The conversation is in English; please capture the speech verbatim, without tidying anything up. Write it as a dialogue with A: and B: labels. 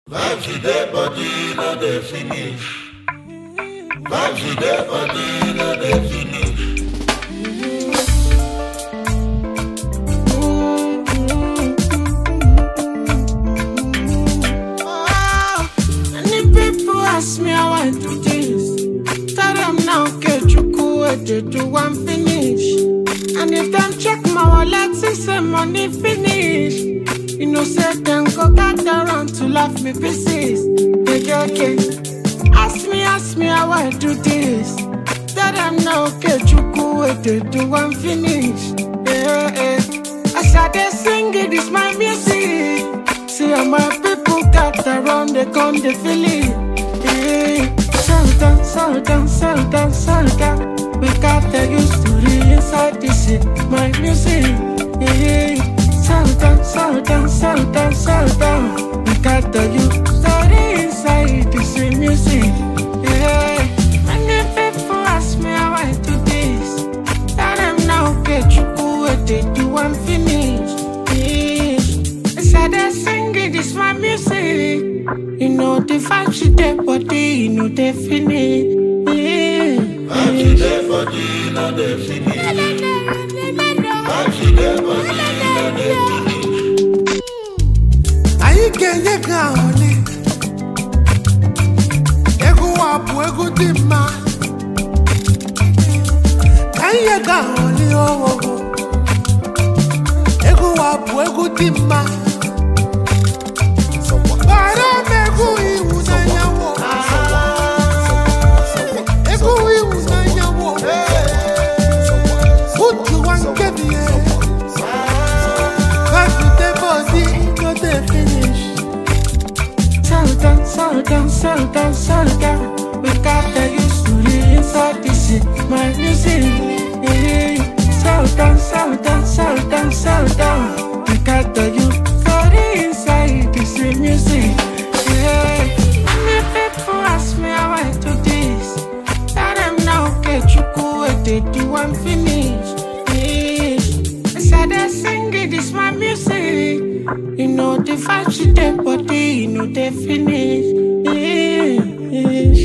A: Vibes with their body, no they finish. Vibes with their body, no they finish.
B: Oh, many people ask me how I do this. Tell them now, get you cool, they do one finish. And if them check my wallet, see say money finish. You know, say them go gather around to laugh me pieces. Okay, okay. Ask me, ask me how I do this. Tell them now, get you cool, they do one finish. Yeah, yeah. As I they sing it, it's my music. See how my people gather around, they come, they feel it. Yeah. Settle down, settle down, settle down, settle down. We got the used to the inside this shit, my music. Yeah. Settle down, settle down, settle down, settle down. We got the youth story inside this music. Yeah, many people ask me how I do this. Tell them now, get you cool, they do I'm finished. Yeah, inside they sing it, it's my music. You know the vibe, she their body, you know they finish. Yeah,
A: Vibes with their body, no they finish. Vibes with their body, no they finish.
C: I can't get down. Ego wapu, ego dima. Can't get down. Ego wapu, ego dima. Para mego iwu na nyawo. Ego iwu na nyawo. Utu wankebi.
B: Settle down, settle down, settle down. We got the used to the inside this shit, my music. Yeah. Settle down, settle down, settle down, settle down. We got the used to the inside this music. Yeah. Many people ask me how I do this. Tell them now, get you cool, they do I'm finished. Yeah. I said they sing it, it's my music. You know the vibe, she their body, you know they finish. Yeah, yeah.